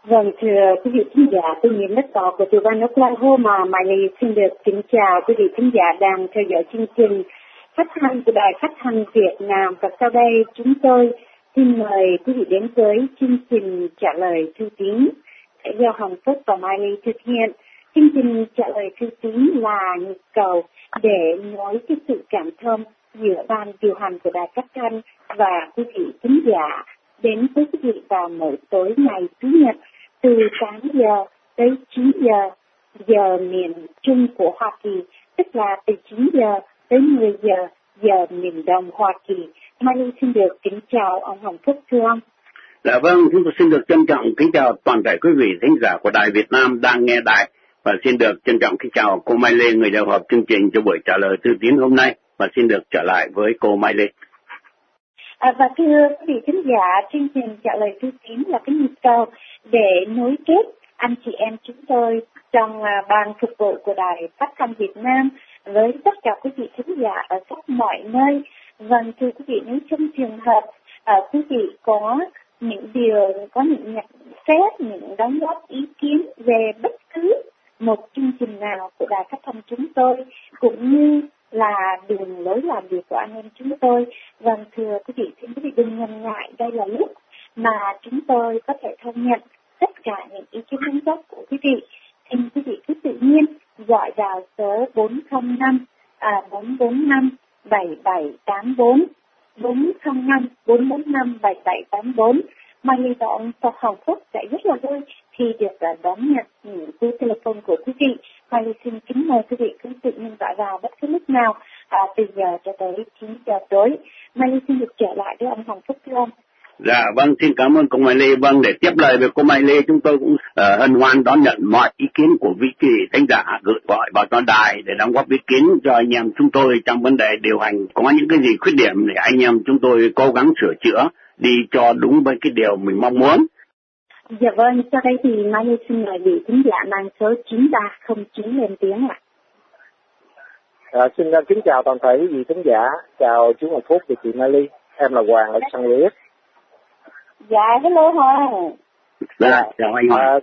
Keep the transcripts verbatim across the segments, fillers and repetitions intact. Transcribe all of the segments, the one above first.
Vâng, thưa quý vị khán giả, tôi Nguyễn Đất Tỏ của tiểu bang Oklahoma, Miley xin được kính chào quý vị khán giả đang theo dõi chương trình phát thanh của Đài Phát thanh Việt Nam. Và sau đây chúng tôi xin mời quý vị đến với chương trình trả lời thư tín do Hồng Phúc và Miley thực hiện. Chương trình trả lời thư tín là nhu cầu để nói cái sự cảm thông giữa ban điều hành của Đài Phát thanh và quý vị khán giả đến với quý vị vào mỗi tối ngày Chủ nhật từ tám giờ tới chín giờ giờ miền Trung của Hoa Kỳ, tức là từ chín giờ tới mười giờ giờ miền Đông Hoa Kỳ. Miley xin được kính chào ông Hồng Phúc, thưa ông. Dạ vâng, chúng tôi xin được trân trọng kính chào toàn thể quý vị thính giả của Đài Việt Nam đang nghe đài, và xin được trân trọng kính chào cô Miley, người giao họp chương trình cho buổi trả lời thư tín hôm nay, và xin được trở lại với cô Miley. À, và thưa quý vị khán giả, chương trình trả lời thư tín là cái nhu cầu để nối kết anh chị em chúng tôi trong uh, ban phục vụ của Đài Phát thanh Việt Nam với tất cả quý vị khán giả ở khắp mọi nơi. Vâng, thưa quý vị, nếu trong trường hợp uh, quý vị có những điều, có những nhận xét, những đóng góp ý kiến về bất cứ một chương trình nào của Đài Phát thanh chúng tôi, cũng như là đường lối làm việc của anh em chúng tôi. Vâng, thưa quý vị, xin quý vị đừng ngần ngại, đây là lúc mà chúng tôi có thể thông nhận tất cả những ý kiến đóng góp của quý vị. Xin quý vị cứ tự nhiên gọi vào số bốn không năm bốn bốn năm bảy bảy tám bốn, bốn không năm bốn bốn năm bảy bảy tám bốn. Miley và ông Tô Hồng Phúc sẽ rất là vui khi được uh, đón nhận những cú telephone của quý vị. Miley xin kính mời quý vị cứ tự nhiên gọi vào bất cứ lúc nào uh, từ giờ cho tới chín giờ tối. Miley xin được trở lại với ông Hồng Phúc, thưa ông. Dạ vâng, xin cảm ơn cô Miley. Vâng, để tiếp lời với cô Miley, chúng tôi cũng uh, hân hoan đón nhận mọi ý kiến của vị trí thính giả gửi gọi vào toàn đài để đóng góp ý kiến cho anh em chúng tôi trong vấn đề điều hành. Có những cái gì khuyết điểm để anh em chúng tôi cố gắng sửa chữa đi cho đúng với cái điều mình mong muốn. Dạ vâng, sau đây thì Miley xin mời vị thính giả mang số chín ba không chín lên tiếng ạ. À, xin kính chào toàn thể quý vị thính giả, chào chú Hồng Phúc và chị Miley, em là Hoàng ở San Luis. Dạ, hello Hoàng. Dạ, chào anh Hoàng. À,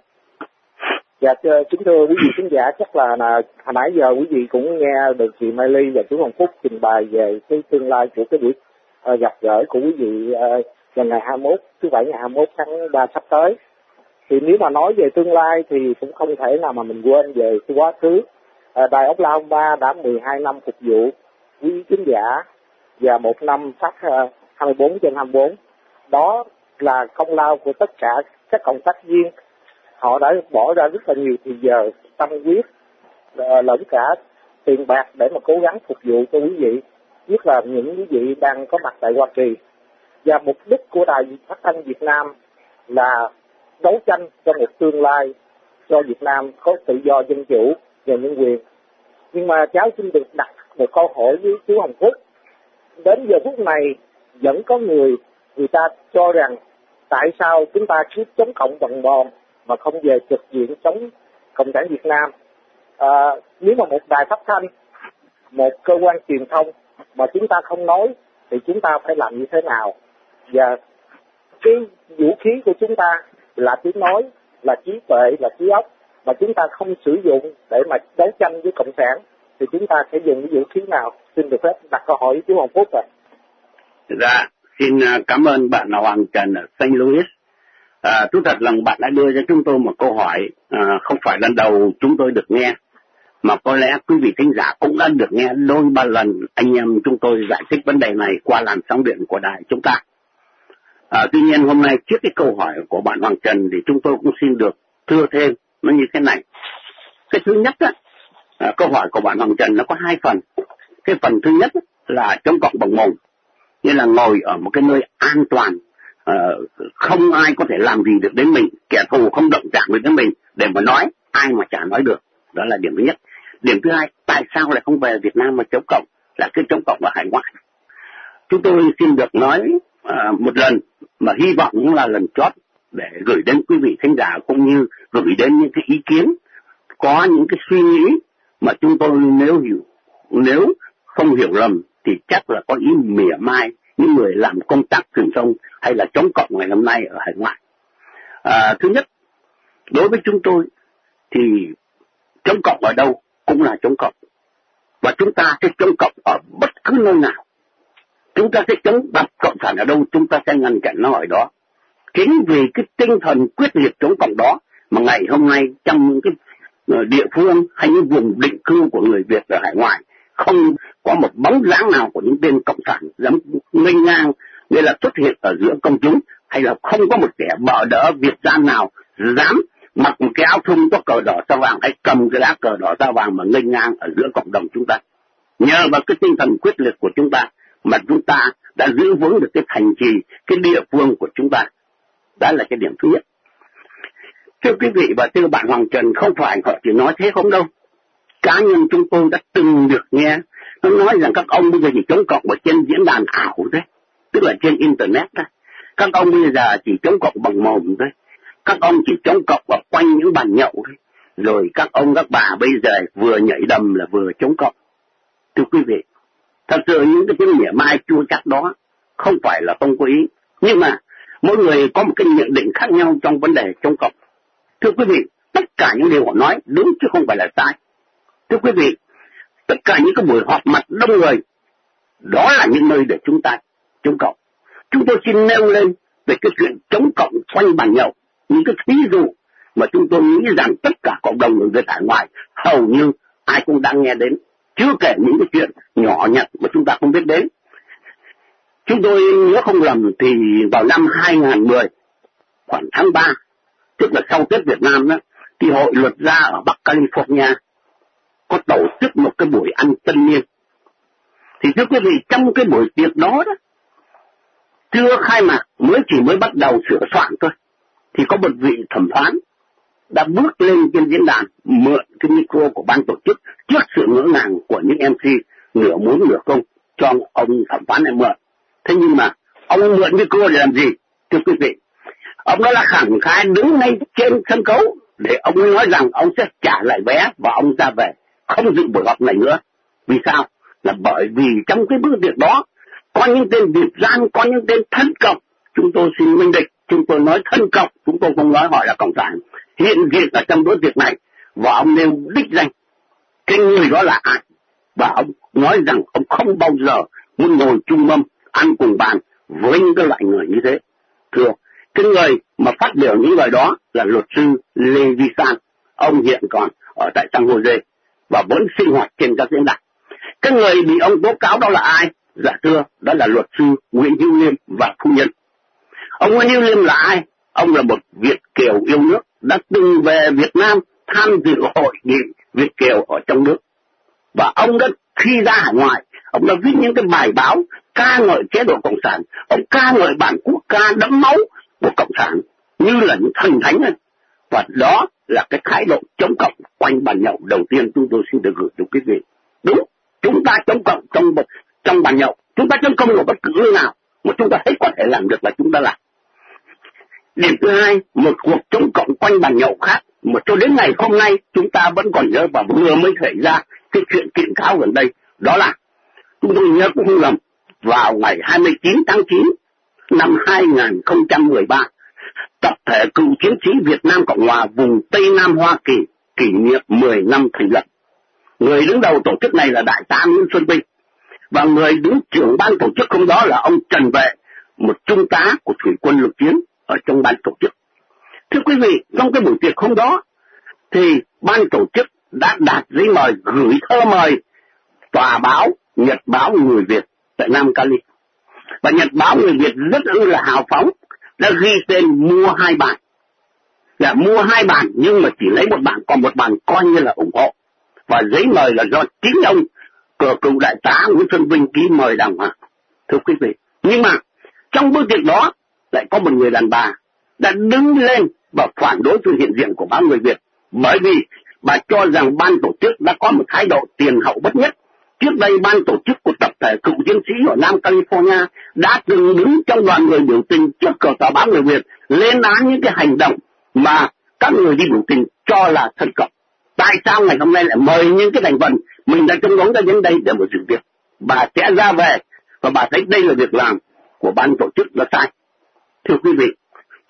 dạ, kính thưa quý vị thính giả, chắc là, là hồi nãy giờ quý vị cũng nghe được chị Miley và chú Hồng Phúc trình bày về cái tương lai của cái buổi uh, gặp gỡ của quý vị uh, vào ngày hai mươi mốt, thứ bảy ngày hai mươi mốt tháng ba sắp tới. Thì nếu mà nói về tương lai thì cũng không thể nào mà mình quên về cái quá khứ. À, Đài Oklahoma đã mười hai năm phục vụ quý khán giả và một năm phát uh, hai mươi bốn trên hai mươi bốn. Đó là công lao của tất cả các cộng tác viên. Họ đã bỏ ra rất là nhiều thời giờ, tâm huyết, uh, lẫn cả tiền bạc để mà cố gắng phục vụ cho quý vị, nhất là những quý vị đang có mặt tại Hoa Kỳ. Và mục đích của Đài Phát thanh Việt Nam là đấu tranh cho một tương lai cho Việt Nam có tự do, dân chủ và nhân quyền. Nhưng mà cháu xin được đặt một câu hỏi với chú Hồng Phúc. Đến giờ phút này vẫn có người người ta cho rằng tại sao chúng ta cứ chống cộng bằng bom mà không về trực diện chống Cộng sản Việt Nam. À, nếu mà một đài phát thanh, một cơ quan truyền thông mà chúng ta không nói thì chúng ta phải làm như thế nào? Và cái vũ khí của chúng ta là tiếng nói, là trí tuệ, là trí óc, mà chúng ta không sử dụng để mà đấu tranh với Cộng sản thì chúng ta sẽ dùng cái vũ khí nào? Xin được phép đặt câu hỏi với chú Hồng Phúc rồi. Dạ, xin cảm ơn bạn là Hoàng Trần ở Saint Louis. À, thú thật rằng bạn đã đưa cho chúng tôi một câu hỏi à, không phải lần đầu chúng tôi được nghe, mà có lẽ quý vị thính giả cũng đã được nghe đôi ba lần anh em chúng tôi giải thích vấn đề này qua làn sóng điện của đài chúng ta. À, tuy nhiên hôm nay trước cái câu hỏi của bạn Hoàng Trần thì chúng tôi cũng xin được thưa thêm nó như thế này. Cái thứ nhất á, à, câu hỏi của bạn Hoàng Trần nó có hai phần. Cái phần thứ nhất là chống cộng bằng mồm, như là ngồi ở một cái nơi an toàn, à, không ai có thể làm gì được đến mình, kẻ thù không động chạm được đến mình để mà nói, ai mà chả nói được. Đó là điểm thứ nhất. Điểm thứ hai, tại sao lại không về Việt Nam mà chống cộng, là cứ chống cộng ở hải ngoại? Chúng tôi xin được nói à, một lần mà hy vọng cũng là lần chót để gửi đến quý vị khán giả, cũng như gửi đến những cái ý kiến, có những cái suy nghĩ mà chúng tôi nếu hiểu nếu không hiểu lầm thì chắc là có ý mỉa mai những người làm công tác truyền thông hay là chống cộng ngày hôm nay ở hải ngoại. À, thứ nhất Đối với chúng tôi thì chống cộng ở đâu cũng là chống cộng. Và chúng ta sẽ chống cộng ở bất cứ nơi nào. Chúng ta sẽ chống đặt cộng sản ở đâu, chúng ta sẽ ngăn chặn nó ở đó. Chính vì cái tinh thần quyết liệt chống cộng đó mà ngày hôm nay trong những cái địa phương hay những vùng định cư của người Việt ở hải ngoại không có một bóng dáng nào của những tên cộng sản dám nghênh ngang nên là xuất hiện ở giữa công chúng, hay là không có một kẻ bợ đỡ Việt gian nào dám mặc một cái áo thun có cờ đỏ sao vàng hay cầm cái lá cờ đỏ sao vàng mà nghênh ngang ở giữa cộng đồng chúng ta. Nhờ vào cái tinh thần quyết liệt của chúng ta mà chúng ta đã giữ vững được cái thành trì, cái địa phương của chúng ta. Đó là cái điểm thứ nhất. Thưa quý vị và thưa bạn Hoàng Trần, không phải họ chỉ nói thế không đâu. Cá nhân chúng tôi đã từng được nghe nó nói rằng các ông bây giờ chỉ chống cộng ở trên diễn đàn ảo thôi, tức là trên internet thôi. Các ông bây giờ chỉ chống cộng bằng mồm thôi. Các ông chỉ chống cộng ở quanh những bàn nhậu thôi. Rồi các ông các bà bây giờ vừa nhảy đầm là vừa chống cộng. Thưa quý vị, thật sự những cái tiếng mỉa mai chua chát đó không phải là không có ý, nhưng mà mỗi người có một cái nhận định khác nhau trong vấn đề chống cộng. Thưa quý vị, tất cả những điều họ nói đúng chứ không phải là sai. Thưa quý vị, tất cả những cái buổi họp mặt đông người, đó là những nơi để chúng ta chống cộng. Chúng tôi xin nêu lên về cái chuyện chống cộng quanh bàn nhậu, những cái ví dụ mà chúng tôi nghĩ rằng tất cả cộng đồng người Việt hải ngoại hầu như ai cũng đang nghe đến, chưa kể những cái chuyện nhỏ nhặt mà chúng ta không biết đến. Chúng tôi nhớ không lầm thì vào năm hai không một không, khoảng tháng ba, tức là sau Tết Việt Nam đó, thì Hội Luật gia ở Bắc California có tổ chức một cái buổi ăn tân niên. Thì thưa quý vị, trong cái buổi tiệc đó đó, chưa khai mạc, mới chỉ mới bắt đầu sửa soạn thôi, thì có một vị thẩm phán đã bước lên trên diễn đàn, mượn cái micro của ban tổ chức trước sự ngỡ ngàng của những em xê nửa muốn nửa không cho ông thẩm phán này mượn. Thế nhưng mà ông mượn micro để làm gì? Thưa quý vị, ông đó là khẳng khái đứng ngay trên sân khấu để ông ấy nói rằng ông sẽ trả lại vé và ông ra về, không dự buổi họp này nữa. Vì sao? Là bởi vì trong cái bữa tiệc đó có những tên Việt gian, có những tên thân cộng. Chúng tôi xin minh định, chúng tôi nói thân cộng, chúng tôi không nói họ là cộng sản, hiện diện ở trong bữa tiệc này. Và ông nêu đích danh cái người đó là ai, và ông nói rằng ông không bao giờ muốn ngồi chung mâm ăn cùng bàn với những cái loại người như thế. Thưa, cái người mà phát biểu những lời đó là luật sư Lê Vi San. Ông hiện còn ở tại San Jose và vẫn sinh hoạt trên các diễn đàn. Cái người bị ông tố cáo đó là ai? Dạ thưa, đó là luật sư Nguyễn Hữu Liêm và phu nhân. Ông Nguyễn Hữu Liêm là ai? Ông là một Việt kiều yêu nước, đã từng về Việt Nam tham dự hội nghị Việt kiều ở trong nước. Và ông đã khi ra hải ngoại, ông đã viết những cái bài báo ca ngợi chế độ cộng sản, ông ca ngợi bản quốc ca đẫm máu của cộng sản như là những thần thánh ấy. Và đó là cái thái độ chống cộng quanh bàn nhậu đầu tiên chúng tôi xin được gửi đến quý vị. Đúng, chúng ta chống cộng trong trong bàn nhậu, chúng ta chống cộng ở bất cứ nơi nào mà chúng ta thấy có thể làm được là chúng ta làm. Điểm thứ hai, một cuộc chống cộng quanh bàn nhậu khác mà cho đến ngày hôm nay chúng ta vẫn còn nhớ và vừa mới xảy ra cái chuyện kiện cáo gần đây, đó là chúng tôi nhớ cũng không lầm, vào ngày hai mươi chín tháng chín năm hai không một ba, tập thể cựu chiến sĩ Việt Nam Cộng Hòa vùng Tây Nam Hoa Kỳ kỷ niệm mười năm thành lập. Người đứng đầu tổ chức này là Đại tá Nguyễn Xuân Vinh, và người đứng trưởng ban tổ chức hôm đó là ông Trần Vệ, một trung tá của Thủy quân lục chiến ở trong ban tổ chức. Thưa quý vị, trong cái buổi tiệc hôm đó thì ban tổ chức đã đạt giấy mời, gửi thơ mời tòa báo Nhật báo Người Việt tại Nam Cali. Và Nhật báo Người Việt rất là hào phóng, đã ghi tên mua hai bản. Là mua hai bản nhưng mà chỉ lấy một bản, còn một bản coi như là ủng hộ. Và giấy mời là do chính ông cờ cựu đại tá Nguyễn Xuân Vinh ký mời đàng hoàng. Thưa quý vị, nhưng mà trong bữa tiệc đó lại có một người đàn bà đã đứng lên và phản đối sự hiện diện của báo Người Việt, bởi vì bà cho rằng ban tổ chức đã có một thái độ tiền hậu bất nhất. Trước đây ban tổ chức của tập thể cựu chiến sĩ ở Nam California đã từng đứng trong đoàn người biểu tình trước cờ tòa báo Người Việt, lên án những cái hành động mà các người đi biểu tình cho là thân cộng. Tại sao ngày hôm nay lại mời những cái thành phần mình đã chống đối ra đến đây để một sự việc? Bà sẽ ra về và bà thấy đây là việc làm của ban tổ chức là sai. Thưa quý vị,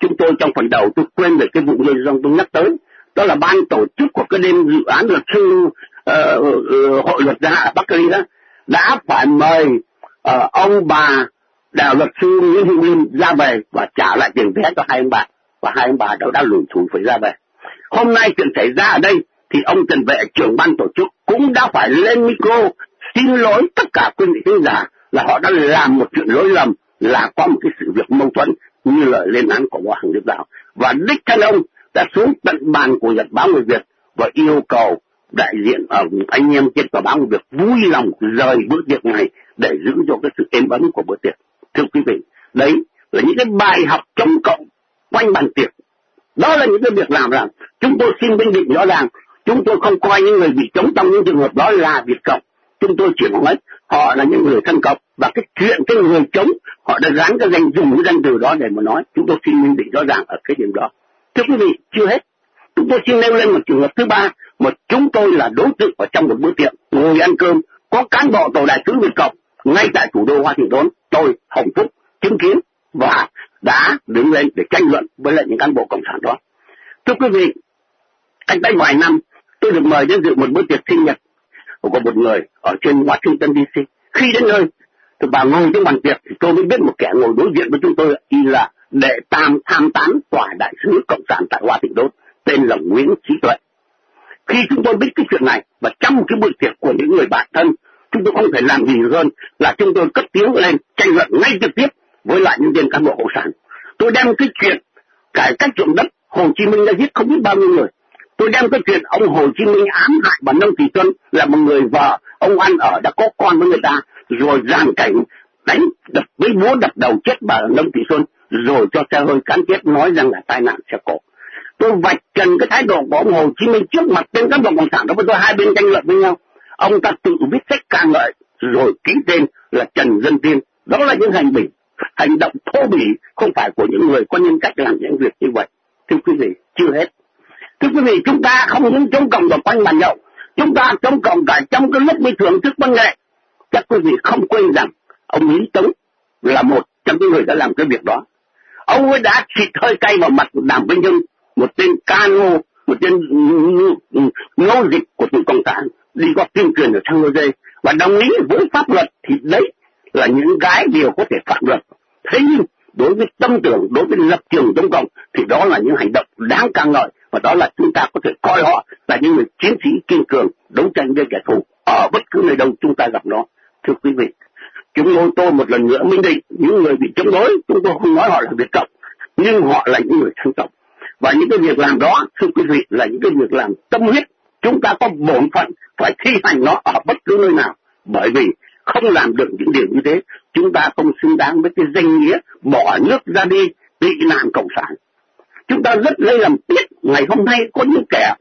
chúng tôi trong phần đầu tôi quên về cái vụ người dòng tôi nhắc tới, đó là ban tổ chức của cái đêm dự án luật sư uh, uh, hội luật gia ở Bắc Cali đó đã phải mời uh, ông bà đạo luật sư Nguyễn Hữu Linh ra về và trả lại tiền vé cho hai ông bà, và hai ông bà đó đã lủi thủi phải ra về. Hôm nay chuyện xảy ra ở đây thì ông Trần Vệ, trưởng ban tổ chức, cũng đã phải lên micro xin lỗi tất cả quý vị khán giả là họ đã làm một chuyện lỗi lầm, là có một cái sự việc mâu thuẫn như lời lên án của Hoàng Đức Đạo, và đích thân ông đã xuống tận bàn của Nhật báo Người Việt và yêu cầu đại diện ở anh em trên tờ báo Người Việt vui lòng rời bữa tiệc này để giữ cho cái sự êm ấm của bữa tiệc. Thưa quý vị, đấy là những cái bài học chống cộng quanh bàn tiệc. Đó là những cái việc làm làm chúng tôi xin minh định rõ ràng, chúng tôi không coi những người bị chống trong những trường hợp đó là Việt Cộng. Chúng tôi chỉ nói họ là những người thân cộng, và cái chuyện cái người chống họ đã gắn cái danh dùng cái danh từ đó để mà nói. Chúng tôi xin minh định rõ ràng ở cái điểm đó. Thưa quý vị, chưa hết, chúng tôi xin nêu lên một trường hợp thứ ba, mà chúng tôi là đối tượng ở trong một bữa tiệc ngồi ăn cơm, có cán bộ tổ đại sứ Việt Cộng ngay tại thủ đô Washington, tôi Hồng Phúc chứng kiến và đã đứng lên để tranh luận với lại những cán bộ cộng sản đó. Thưa quý vị, cách đây vài năm tôi được mời đến dự một bữa tiệc sinh nhật của một người ở trên Washington đê xê. Khi đến nơi thì bà ngồi trong bàn tiệc thì tôi mới biết một kẻ ngồi đối diện với chúng tôi y là đệ tam tham tán tòa đại sứ cộng sản tại Washington, tên là Nguyễn Trí Tuệ. Khi chúng tôi biết cái chuyện này và trong cái buổi tiệc của những người bạn thân, chúng tôi không thể làm gì hơn là chúng tôi cất tiếng lên tranh luận ngay trực tiếp với lại những viên cán bộ cộng sản. Tôi đem cái chuyện cải cách ruộng đất Hồ Chí Minh đã giết không biết bao nhiêu người. Tôi đem cái chuyện ông Hồ Chí Minh ám hại bà Nông Thị Xuân là một người vợ ông ăn ở đã có con với người ta, rồi dàn cảnh đánh đập với búa đập đầu chết bà Nông Thị Xuân, rồi cho xe hơi cán chết nói rằng là tai nạn xe cộ. Tôi vạch trần cái thái độ của ông Hồ Chí Minh trước mặt tên cán bộ cộng sản đó, với tôi hai bên tranh luận với nhau. Ông ta tự viết sách ca ngợi rồi ký tên là Trần Dân Tiên. Đó là những hành vi hành động thô bỉ, không phải của những người có nhân cách làm những việc như vậy. Thưa quý vị, chưa hết. Thưa quý vị, chúng ta không những chống cộng vào quanh bàn nhậu, chúng ta chống cộng cả trong cái lúc bị thưởng thức văn nghệ. Chắc quý vị không quên rằng ông Lý Tống là một trong những người đã làm cái việc đó. Ông ấy đã xịt hơi cay vào mặt Đàm Vĩnh Hưng, một tên cano, một tên nô dịch của tụi cộng sản, đi có tuyên truyền ở San Jose và đồng ý với pháp luật, thì đấy là những cái điều có thể phạm luật. Thế nhưng đối với tâm tưởng, đối với lập trường chống cộng thì đó là những hành động đáng ca ngợi, và đó là chúng ta có thể coi họ là những người chiến sĩ kiên cường đấu tranh với kẻ thù ở bất cứ nơi đâu chúng ta gặp nó. Thưa quý vị, chúng tôi tôi một lần nữa minh định những người bị chống đối, chúng tôi không nói họ là Việt Cộng, nhưng họ là những người thân cộng, và những cái việc làm đó, thưa quý vị, là những cái việc làm tâm huyết. Chúng ta có bổn phận phải thi hành nó ở bất cứ nơi nào, bởi vì không làm được những điều như thế, chúng ta không xứng đáng với cái danh nghĩa bỏ nước ra đi tị nạn cộng sản. Chúng ta rất lấy làm tiếc, ngày hôm nay có những kẻ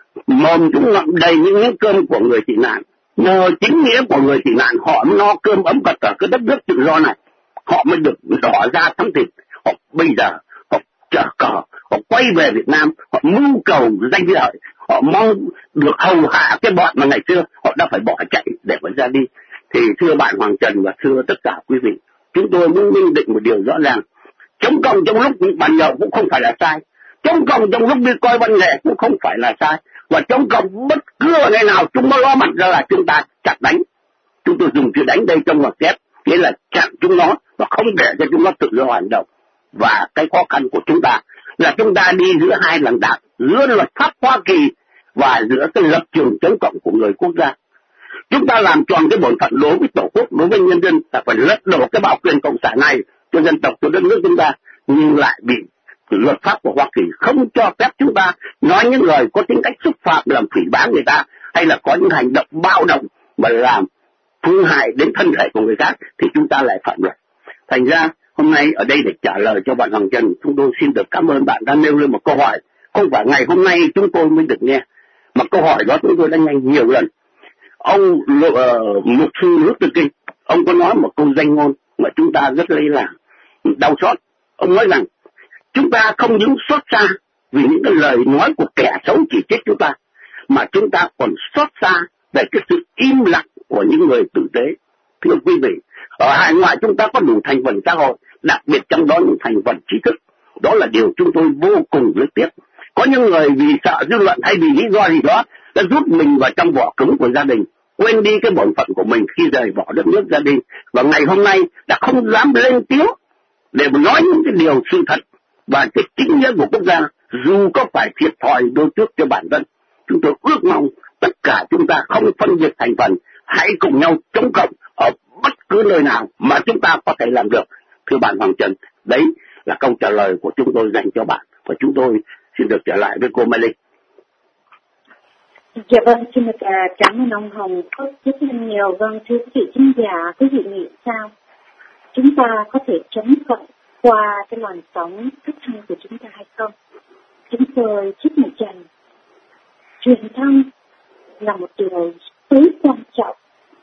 mồm chúng ngậm đầy những miếng cơm của người tị nạn, nhờ chính nghĩa của người tị nạn họ no cơm ấm cật ở cái đất nước tự do này, họ mới được đỏ ra thắm thịt. Họ bây giờ họ chở cờ, họ quay về Việt Nam, họ mưu cầu danh lợi, họ mong được hầu hạ cái bọn mà ngày xưa họ đã phải bỏ chạy để mà ra đi. Thì thưa bạn Hoàng Trần và thưa tất cả quý vị, chúng tôi muốn minh định một điều rõ ràng: chống cộng trong lúc bàn nhậu cũng không phải là sai, chống cộng trong lúc đi coi văn nghệ cũng không phải là sai, và chống cộng bất cứ ở nơi nào chúng nó lo mặt ra là chúng ta chặt đánh. Chúng tôi dùng chữ đánh đây trong ngoặc kép, nghĩa là chặn chúng nó và không để cho chúng nó tự do hành động. Và cái khó khăn của chúng ta là chúng ta đi giữa hai làn đạn, giữa luật pháp Hoa Kỳ và giữa cái lập trường chống cộng của người quốc gia. Chúng ta làm tròn cái bổn phận đối với tổ quốc, đối với nhân dân, là phải lật đổ cái bảo quyền cộng sản này cho dân tộc, cho đất nước chúng ta, nhưng lại bị luật pháp của Hoa Kỳ không cho phép chúng ta nói những lời có tính cách xúc phạm, làm phỉ báng người ta, hay là có những hành động bạo động mà làm phương hại đến thân thể của người khác, thì chúng ta lại phạm luật. Thành ra hôm nay ở đây để trả lời cho bạn Hoàng Trần, chúng tôi xin được cảm ơn bạn đã nêu lên một câu hỏi không phải ngày hôm nay chúng tôi mới được nghe, mà câu hỏi đó chúng tôi đã nghe nhiều lần. Ông uh, mục sư Luther King, ông có nói một câu danh ngôn mà chúng ta rất lấy làm đau xót. Ông nói rằng chúng ta không những xót xa vì những cái lời nói của kẻ xấu chỉ trích chúng ta, mà chúng ta còn xót xa về cái sự im lặng của những người tử tế. Thưa quý vị, ở hải ngoại chúng ta có đủ thành phần xã hội, đặc biệt trong đó những thành phần trí thức, Đó là điều chúng tôi vô cùng rất tiếc. Có những người vì sợ dư luận hay vì lý do gì đó đã rút mình vào trong vỏ cứng của gia đình, quên đi cái bổn phận của mình khi rời bỏ đất nước gia đình, và ngày hôm nay đã không dám lên tiếng để nói những cái điều sự thật và cái chính nghĩa của quốc gia, dù có phải thiệt thòi đôi chút cho bản thân. Chúng tôi ước mong tất cả chúng ta không phân biệt thành phần, hãy cùng nhau chống cộng ở bất cứ nơi nào mà chúng ta có thể làm được. Thưa bạn Hoàng Trần, đấy là câu trả lời của chúng tôi dành cho bạn, và chúng tôi xin được trở lại với cô Mai Linh. Dạ vâng, xin được cảm ơn ông Hồng rất nhiều. Vâng, thưa quý vị khán giả, quý vị nghĩ sao? Chúng ta có thể chống cộng qua cái làn sóng phát thanh của chúng ta hay không? Chúng tôi trích một trần. Truyền thông là một điều tối quan trọng.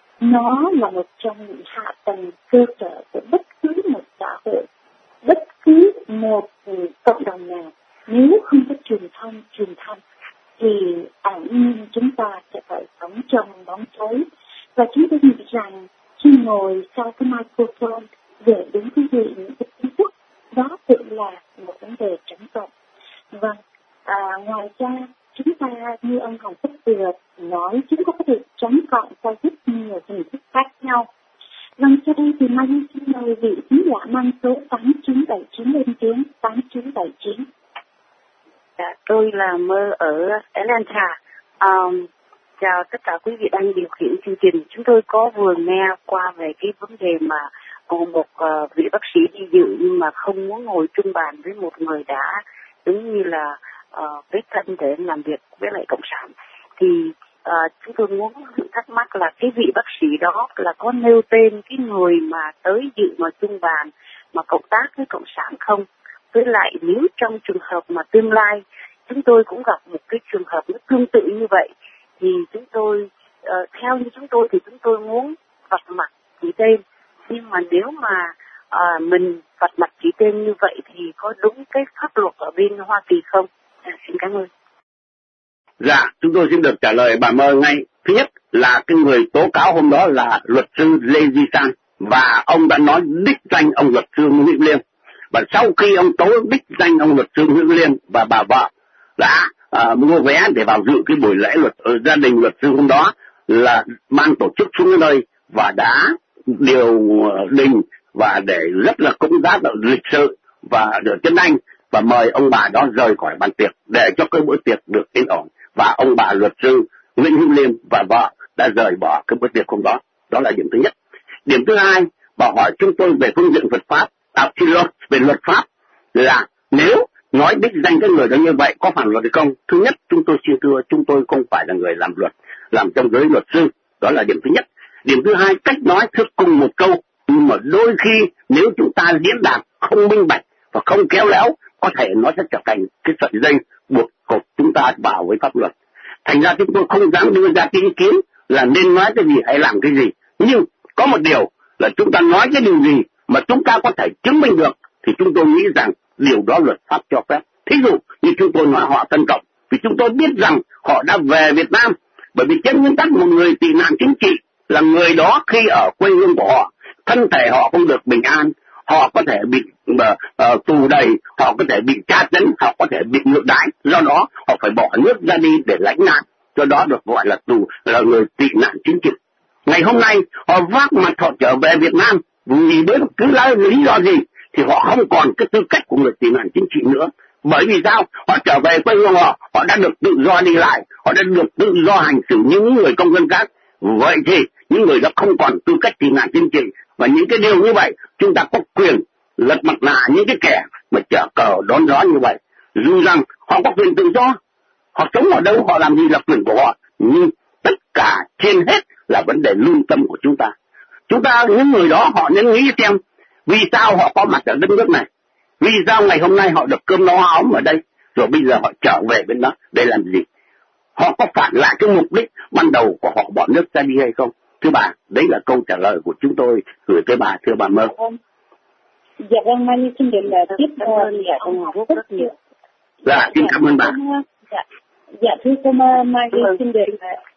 Nó là một trong những hạ tầng cơ sở của bất cứ một xã hội, bất cứ một cộng đồng nào. Nếu không có truyền thông, truyền thông thì ẩn nhiên chúng ta sẽ phải sống trong bóng tối. Và chúng tôi nghĩ rằng khi ngồi sau cái microphone để đúng quý vị những cái tin tức, đó cũng là một vấn đề chống cộng. Vâng, à, ngoài ra chúng ta như ông Hồng Phúc vừa nói, chúng ta có thể chống cộng qua rất nhiều hình thức khác nhau. Vâng, sau đây thì Mai Linh xin mời vị khán giả mang số tám chín bảy chín lên tiếng. Tám chín bảy chín. Dạ, tôi là Mơ ở Atlanta. Um, chào tất cả quý vị đang điều khiển chương trình. Chúng tôi có vừa nghe qua về cái vấn đề mà một uh, vị bác sĩ đi dự nhưng mà không muốn ngồi chung bàn với một người đã giống như là uh, kết thân để làm việc với lại cộng sản. Thì uh, chúng tôi muốn thắc mắc là cái vị bác sĩ đó là có nêu tên cái người mà tới dự ngồi chung bàn mà cộng tác với cộng sản không? Với lại nếu trong trường hợp mà tương lai chúng tôi cũng gặp một cái trường hợp nó tương tự như vậy thì chúng tôi uh, theo như chúng tôi thì chúng tôi muốn vạch mặt chỉ tên, nhưng mà nếu mà uh, mình vạch mặt chỉ tên như vậy thì có đúng cái pháp luật ở bên Hoa Kỳ không? À, xin cảm ơn. Dạ, chúng tôi xin được trả lời bà Mơ ngay. Thứ nhất là cái người tố cáo hôm đó là luật sư Lê Duy Sang, và ông đã nói đích danh ông luật sư Nguyễn Hữu Liêm. Và sau khi ông tố đích danh ông luật sư Nguyễn Hữu Liêm và bà vợ đã uh, mua vé để vào dự cái buổi lễ luật uh, gia đình luật sư hôm đó, là ban tổ chức xuống cái nơi và đã điều đình và để rất là cũng giá lịch sự và được chân anh và mời ông bà đó rời khỏi bàn tiệc để cho cái bữa tiệc được yên ổn, và ông bà luật sư Nguyễn Hữu Liêm và vợ đã rời bỏ cái bữa tiệc hôm đó. Đó là điểm thứ nhất. Điểm thứ hai, bà hỏi chúng tôi về phương diện Phật pháp, à, xin lỗi, về luật pháp, là nếu nói đích danh cái người đó như vậy có phản luật hay không? Thứ nhất, chúng tôi xin thưa, chúng tôi không phải là người làm luật, làm trong giới luật sư. Đó là điểm thứ nhất. Điểm thứ hai, cách nói thưa cùng một câu, nhưng mà đôi khi nếu chúng ta diễn đạt không minh bạch và không khéo léo, có thể nó sẽ trở thành cái sợi dây buộc cột chúng ta vào với pháp luật. Thành ra chúng tôi không dám đưa ra cái ý kiến là nên nói cái gì hay làm cái gì. Nhưng có một điều là chúng ta nói cái điều gì mà chúng ta có thể chứng minh được thì chúng tôi nghĩ rằng điều đó luật pháp cho phép. Thí dụ như chúng tôi nói họ Tân Cộng, vì chúng tôi biết rằng họ đã về Việt Nam, bởi vì trên nguyên tắc một người tị nạn chính trị là người đó khi ở quê hương của họ, thân thể họ không được bình an, họ có thể bị uh, uh, tù đầy, họ có thể bị tra tấn, họ có thể bị ngược đãi, do đó họ phải bỏ nước ra đi để lánh nạn, do đó được gọi là tù, là người tị nạn chính trị. Ngày hôm nay họ vác mặt họ trở về Việt Nam vì bất cứ lý do gì thì họ không còn cái tư cách của người tị nạn chính trị nữa. Bởi vì sao? Họ trở về quê hương họ, họ đã được tự do đi lại, họ đã được tự do hành xử như những người công dân khác. Vậy thì những người đó không còn tư cách tị nạn chính trị, và những cái điều như vậy chúng ta có quyền lật mặt nạ những cái kẻ mà chở cờ đón gió như vậy. Dù rằng họ có quyền tự do, họ sống ở đâu, họ làm gì là quyền của họ, nhưng tất cả trên hết là vấn đề lương tâm của chúng ta. Chúng ta, những người đó họ nên nghĩ xem vì sao họ có mặt ở đất nước này, vì sao ngày hôm nay họ được cơm no áo ấm ở đây, rồi bây giờ họ trở về bên đó để làm gì? Họ có phản lại cái mục đích ban đầu của họ bỏ nước ra đi hay không? Thưa bà, đấy là câu trả lời của chúng tôi gửi tới bà, thưa bà Mơ. Dạ vâng, Mai Ly xin được tiếp ơn dạ ông Ngọc rất nhiều. Dạ, xin cảm ơn bà. Dạ, dạ thưa cô Mơ, Mai Ly xin được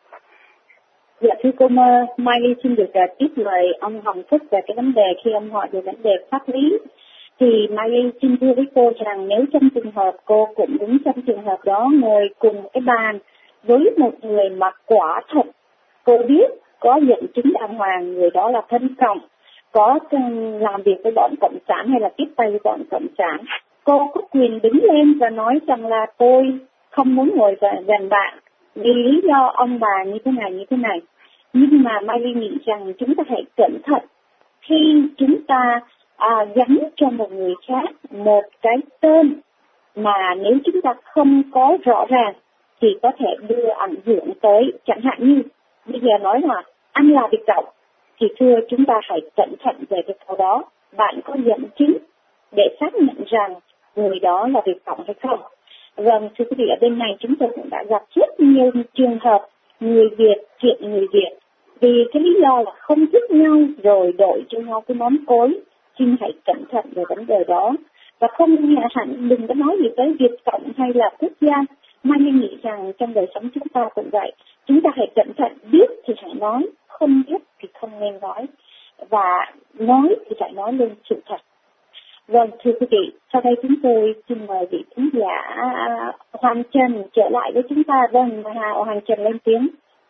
Dạ thưa cô Mơ, Mai Ly xin được tiếp lời ông Hồng Phúc về cái vấn đề khi ông hỏi về vấn đề pháp lý. Thì Mai xin thưa với cô rằng nếu trong trường hợp cô cũng đúng trong trường hợp đó, ngồi cùng cái bàn với một người mà quả thật cô biết có dẫn chứng đàng hoàng, người đó là thân cộng, có làm việc với bọn cộng sản hay là tiếp tay với bọn cộng sản, cô có quyền đứng lên và nói rằng là tôi không muốn ngồi gần bạn vì lý do ông bà như thế này như thế này. Nhưng mà Mai Ly nghĩ rằng chúng ta hãy cẩn thận khi chúng ta à, gắn cho một người khác một cái tên mà nếu chúng ta không có rõ ràng thì có thể đưa ảnh hưởng tới, chẳng hạn như bây giờ nói là anh là Việt Cộng, thì thưa chúng ta hãy cẩn thận về cái câu đó. Bạn có dẫn chứng để xác nhận rằng người đó là Việt Cộng hay không? Vâng, thưa quý vị, ở bên này chúng tôi cũng đã gặp rất nhiều trường hợp người Việt kiện người Việt vì cái lý do là không thích nhau rồi đổi cho nhau cái món cối. Xin hãy cẩn thận về vấn đề đó và không hẳn đừng có nói gì tới Việt Cộng hay là quốc gia. Mai Ly nghĩ rằng trong đời sống chúng ta cũng vậy, chúng ta hãy cẩn thận, biết thì hãy nói, không biết thì không nên nói, và nói thì phải nói lên sự thật. Vâng, thưa quý vị, sau đây chúng tôi xin mời vị khán giả Hoàng Trần trở lại với chúng ta. Vâng, Hoàng Trần lên tiếng.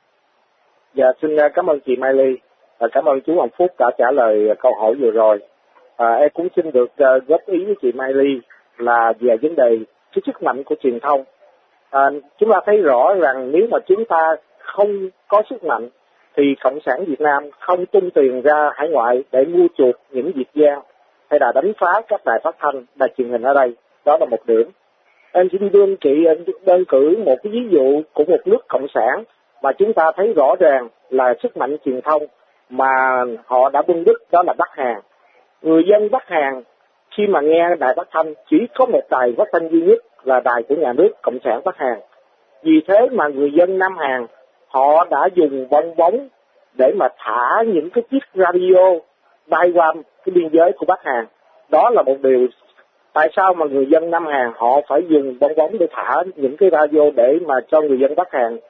Dạ, xin cảm ơn chị Mai Ly và cảm ơn chú Hoàng Phúc đã trả lời câu hỏi vừa rồi. À, em cũng xin được uh, góp ý với chị Mai Ly là về vấn đề cái sức mạnh của truyền thông. À, chúng ta thấy rõ rằng nếu mà chúng ta không có sức mạnh thì Cộng sản Việt Nam không tung tiền ra hải ngoại để mua chuộc những Việt gian hay là đánh phá các đài phát thanh, đài truyền hình ở đây. Đó là một điểm. Em xin đơn chị đơn cử một cái ví dụ của một nước cộng sản mà chúng ta thấy rõ ràng là sức mạnh truyền thông mà họ đã bưng đứt, đó là Bắc Hàn. Người dân Bắc Hàn khi mà nghe đài phát thanh chỉ có một đài phát thanh duy nhất là đài của nhà nước Cộng sản Bắc Hàn. Vì thế mà người dân Nam Hàn họ đã dùng bong bóng để mà thả những cái chiếc radio bay qua cái biên giới của Bắc Hàn. Đó là một điều. Tại sao mà người dân Nam Hàn họ phải dùng bong bóng để thả những cái radio để mà cho người dân Bắc Hàn?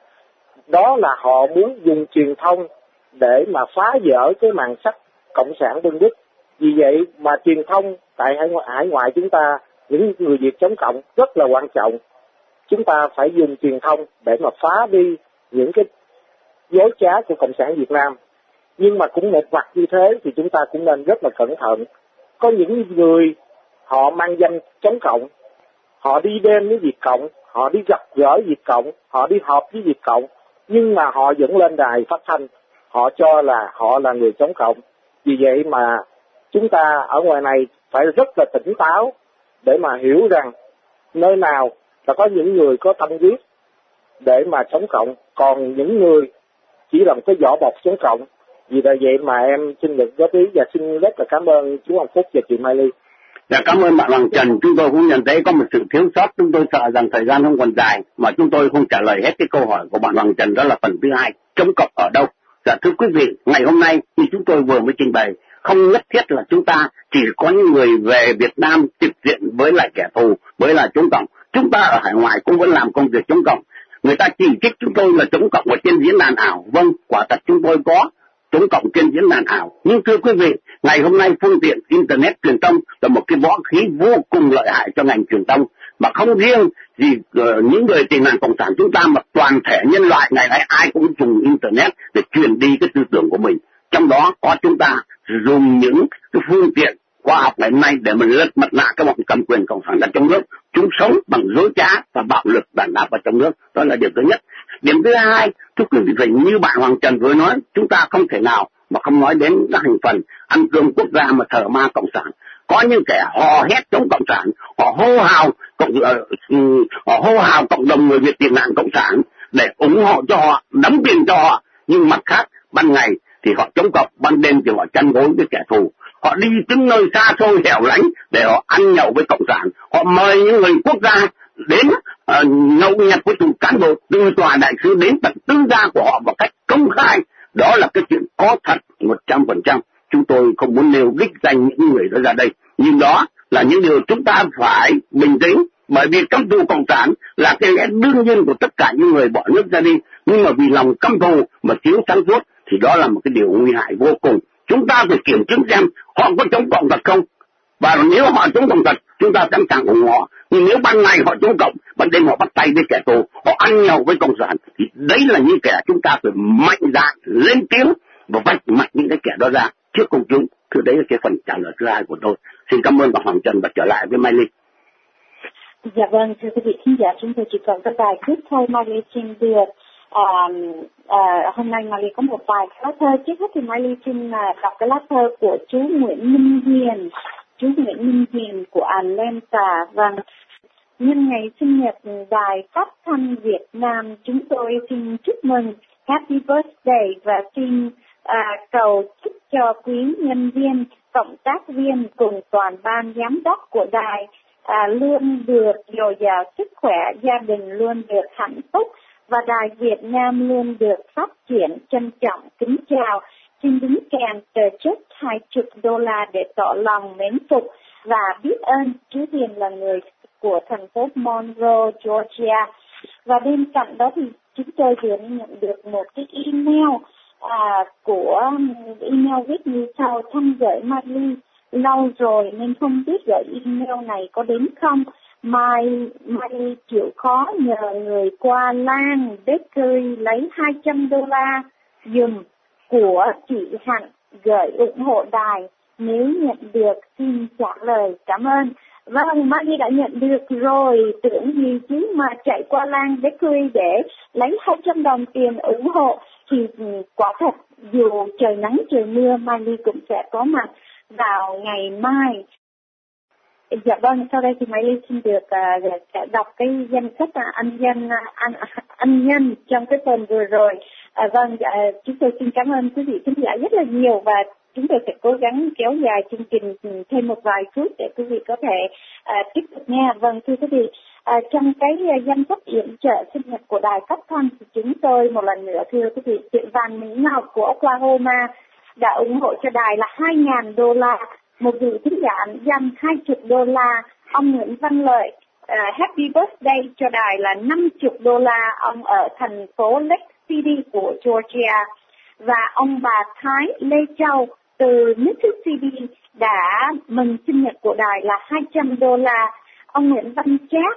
Đó là họ muốn dùng truyền thông để mà phá vỡ cái màn sắt cộng sản bưng đứt. Vì vậy mà truyền thông tại hải ngoại, hải ngoại chúng ta, những người Việt chống cộng rất là quan trọng. Chúng ta phải dùng truyền thông để mà phá đi những cái dối trá của Cộng sản Việt Nam. Nhưng mà cũng một mặt như thế thì chúng ta cũng nên rất là cẩn thận. Có những người họ mang danh chống cộng, họ đi đêm với Việt Cộng, họ đi gặp gỡ Việt Cộng, họ đi họp với Việt Cộng, nhưng mà họ vẫn lên đài phát thanh, họ cho là họ là người chống cộng. Vì vậy mà chúng ta ở ngoài này phải rất là tỉnh táo để mà hiểu rằng nơi nào là có những người có tâm huyết để mà chống cộng, còn những người chỉ là một cái vỏ bọc chống cộng. Vì vậy vậy mà em xin được góp ý và xin rất là cảm ơn chú Hoàng Phúc và chị Mai Ly. Dạ, cảm ơn bạn Hoàng Trần. Chúng tôi cũng nhận thấy có một sự thiếu sót. Chúng tôi sợ rằng thời gian không còn dài mà chúng tôi không trả lời hết cái câu hỏi của bạn Hoàng Trần, đó là phần thứ hai, chống cộng ở đâu. Dạ thưa quý vị, ngày hôm nay như chúng tôi vừa mới trình bày, không nhất thiết là chúng ta chỉ có những người về Việt Nam trực diện với lại kẻ thù, với lại chống cộng. Chúng ta ở hải ngoại cũng vẫn làm công việc chống cộng. Người ta chỉ trích chúng tôi là chống cộng ở trên diễn đàn ảo. Vâng, quả thật chúng tôi có chống cộng trên diễn đàn ảo. Nhưng thưa quý vị, ngày hôm nay phương tiện Internet truyền thông là một cái võ khí vô cùng lợi hại cho ngành truyền thông. Mà không riêng gì uh, những người tị nạn cộng sản chúng ta, mà toàn thể nhân loại ngày nay ai cũng dùng Internet để truyền đi cái tư tưởng của mình. Trong đó có chúng ta dùng những cái phương tiện khoa học ngày hôm nay để mình lật mặt nạ các bọn cầm quyền cộng sản ở trong nước. Chúng sống bằng dối trá và bạo lực đàn áp ở trong nước. Đó là điểm thứ nhất. Điểm thứ hai, thưa quý vị, như bạn Hoàng Trần vừa nói, chúng ta không thể nào mà không nói đến các thành phần ăn cơm quốc gia mà thờ ma cộng sản. Có những kẻ hò hét chống cộng sản, họ hô hào cộng uh, họ hô hào cộng đồng người Việt tị nạn cộng sản để ủng hộ cho họ, đóng tiền cho họ. Nhưng mặt khác, ban ngày thì họ chống cộng, ban đêm thì họ chăn gối với kẻ thù. Họ đi đến nơi xa xôi hẻo lánh để họ ăn nhậu với cộng sản. Họ mời những người quốc gia đến uh, nhậu nhẹt với từng cán bộ, từ tòa đại sứ đến tận tư gia của họ một cách công khai. Đó là cái chuyện có thật một trăm phần trăm. Chúng tôi không muốn nêu đích danh những người đó ra đây, nhưng đó là những điều chúng ta phải bình tĩnh, bởi vì căm thù cộng sản là cái lẽ đương nhiên của tất cả những người bỏ nước ra đi. Nhưng mà vì lòng căm thù mà thiếu sáng suốt thì đó là một cái điều nguy hại vô cùng. Chúng ta phải kiểm chứng xem họ có chống cộng thật không. Và nếu họ chống cộng thật, chúng ta sẵn sàng ủng hộ. Nhưng nếu ban ngày họ chống cộng, ban đêm họ bắt tay với kẻ thù, họ ăn nhau với cộng sản, thì đấy là những kẻ chúng ta phải mạnh dạn lên tiếng và vạch mặt những cái kẻ đó ra trước công chúng. Thì đấy là cái phần trả lời thứ hai của tôi. Xin cảm ơn bà Hoàng Trần và trở lại với Mai Ly. Dạ vâng, thưa quý vị khán giả, chúng tôi chỉ còn cái bài trước thôi. Mai Ly xin được à, à, hôm nay Mai Ly có một vài lá thơ. Trước hết thì Mai Ly xin à, đọc cái lá thơ của chú Nguyễn Minh Hiền, chú Nguyễn Minh Hiền của Atlanta. Vâng, nhân ngày sinh nhật Đài Phát thanh Việt Nam, chúng tôi xin chúc mừng Happy Birthday và xin à, cầu chúc cho quý nhân viên, cộng tác viên cùng toàn ban giám đốc của đài à, luôn được dồi dào sức khỏe, gia đình luôn được hạnh phúc và Đài Việt Nam luôn được phát triển. Trân trọng kính chào. Xin đính kèm tờ check hai mươi đô la để tỏ lòng mến phục và biết ơn chú Hiền là người của thành phố Monroe, Georgia. Và bên cạnh đó thì chúng tôi vừa nhận được một cái email à, của email viết như sau: thăm gửi Mai Ly lâu rồi nên không biết gửi email này có đến không. Mai Mai Ly chịu khó nhờ người qua Lan Bakery lấy hai trăm đô la dùm của chị Hạnh gửi ủng hộ đài. Nếu nhận được xin trả lời cảm ơn. Vâng, Mai Ly đã nhận được rồi, tưởng gì chứ mà chạy qua Lan Bakery để lấy hai trăm đồng tiền ủng hộ thì quả thật dù trời nắng trời mưa Mai Ly cũng sẽ có mặt vào ngày mai. Dạ vâng, sau đây thì Mai Ly xin được uh, sẽ đọc cái danh sách uh, anh nhân uh, anh, anh nhân trong cái phần vừa rồi. Uh, vâng, uh, chúng tôi xin cảm ơn quý vị khán giả rất là nhiều và chúng tôi sẽ cố gắng kéo dài chương trình thêm một vài phút để quý vị có thể uh, tiếp tục nghe. Vâng, thưa quý vị, uh, trong cái uh, danh sách yểm trợ sinh nhật của Đài Phát thanh thì chúng tôi một lần nữa thưa quý vị, chị Văn Mỹ Ngọc của Oklahoma đã ủng hộ cho đài là hai nghìn đô la. Một vị thính giả dành hai mươi đô la. Ông Nguyễn Văn Lợi uh, Happy Birthday cho đài là năm mươi đô la. Ông ở thành phố Lake City của Georgia. Và ông bà Thái Lê Châu từ Mississippi đã mừng sinh nhật của đài là hai trăm đô la. Ông Nguyễn Văn Trác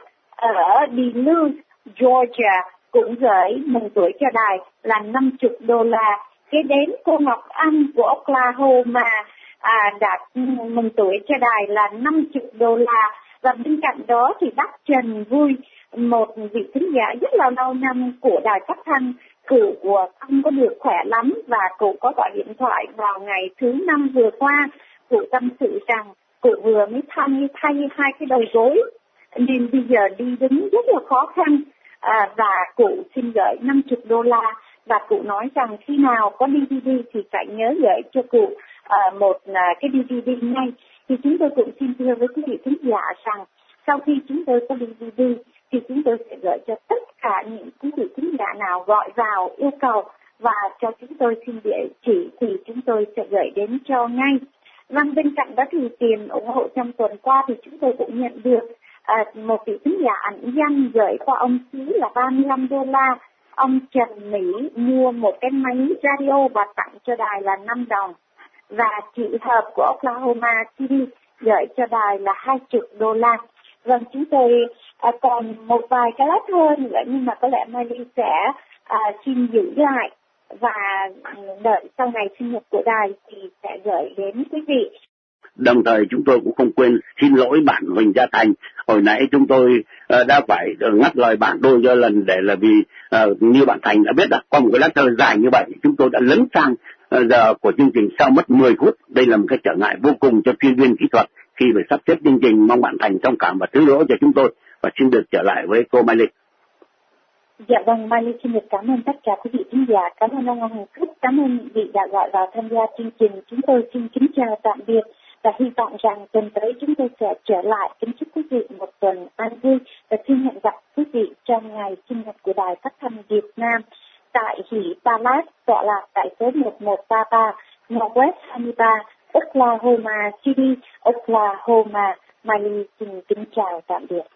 ở Duluth, Georgia cũng gửi mừng tuổi cho đài là năm mươi đô la. Kế đến cô Ngọc Anh của Oklahoma à, đã mừng tuổi cho đài là năm mươi đô la. Và bên cạnh đó thì bác Trần Vui, một vị thính giả rất là lâu năm của Đài Phát thanh, cụ của ông có được khỏe lắm và cụ có gọi điện thoại vào ngày thứ năm vừa qua. Cụ tâm sự rằng cụ vừa mới thay thay hai cái đầu gối nên bây giờ đi đứng rất là khó khăn à, và cụ xin gửi năm mươi đô la. Và cụ nói rằng khi nào có đê vê đê thì phải nhớ gửi cho cụ uh, một uh, cái đê vê đê ngay. Thì chúng tôi cũng xin thưa với quý vị khán giả rằng sau khi chúng tôi có đê vê đê thì chúng tôi sẽ gửi cho tất cả những quý vị khán giả nào gọi vào yêu cầu và cho chúng tôi xin địa chỉ thì chúng tôi sẽ gửi đến cho ngay. Vâng, bên cạnh đó thì tiền ủng hộ trong tuần qua thì chúng tôi cũng nhận được uh, một vị khán giả ẩn danh gửi qua ông Chí là ba mươi lăm đô la. Ông Trần Mỹ mua một cái máy radio và tặng cho đài là năm đồng. Và chị Hợp của Oklahoma City gửi cho đài là hai mươi đô la. Vâng, chúng tôi à, còn một vài cái lá thơ nữa nhưng mà có lẽ Mai Ly sẽ à, xin giữ lại và đợi sau ngày sinh nhật của đài thì sẽ gửi đến quý vị. Đồng thời chúng tôi cũng không quên xin lỗi bạn Huỳnh Gia Thành. Hồi nãy chúng tôi uh, đã phải ngắt lời bạn đôi do lần để là vì uh, như bạn Thành đã biết là qua một cái lá thơ dài như vậy chúng tôi đã lấn sang uh, giờ của chương trình sau mất mười phút. Đây là một cái trở ngại vô cùng cho chuyên viên kỹ thuật khi phải sắp xếp chương trình. Mong bạn Thành thông cảm và thứ lỗi cho chúng tôi và xin được trở lại với cô Mai Ly. Dạ vâng, Mai Ly xin được cảm ơn tất cả quý vị khán giả, cảm ơn ông Hồng Phúc, cảm ơn vị đã gọi vào tham gia chương trình. Chúng tôi xin kính chào tạm biệt và hy vọng rằng tuần tới chúng tôi sẽ trở lại. Kính chúc quý vị một tuần an vui và xin hẹn gặp quý vị trong ngày sinh nhật của Đài Phát thanh Việt Nam tại Hỷ Palace tọa lạc tại số một một ba ba Northwest hai mươi ba Oklahoma City, Oklahoma. Mai Ly xin kính chào tạm biệt.